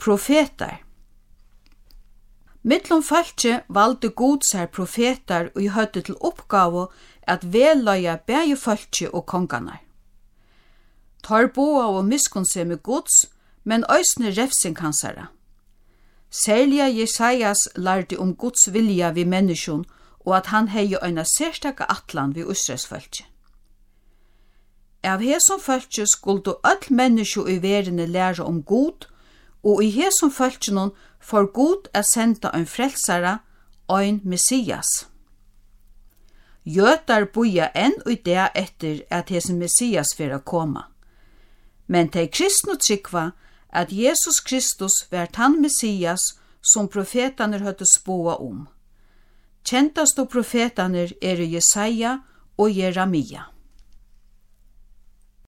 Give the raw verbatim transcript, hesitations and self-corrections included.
profetar. Mittlum falki valde Gud sær profetar og høvdu til oppgave at velløya bæði falki og kongarnar. Tar boa og miskunnsemi Guds, men øysne refsing hansara. Særliga Jesajas lærde om Guds vilja vi menneskjon og at han hei øyna sérstaka atlan vi Israelsfalki. Av hesum falki skuldu öll menneskjo i verene læra om Gud, og i hesum falkinon for Gud at senda ein frelsara, ein Messias. Jøtar boja enn og det etter at hesum Messias fyrir koma. Men tei kristnu trykva at Jesus Kristus var han Messias som profetaner høvdu spåa om. Kjentast og profetaner er Jesaja og Jeremia.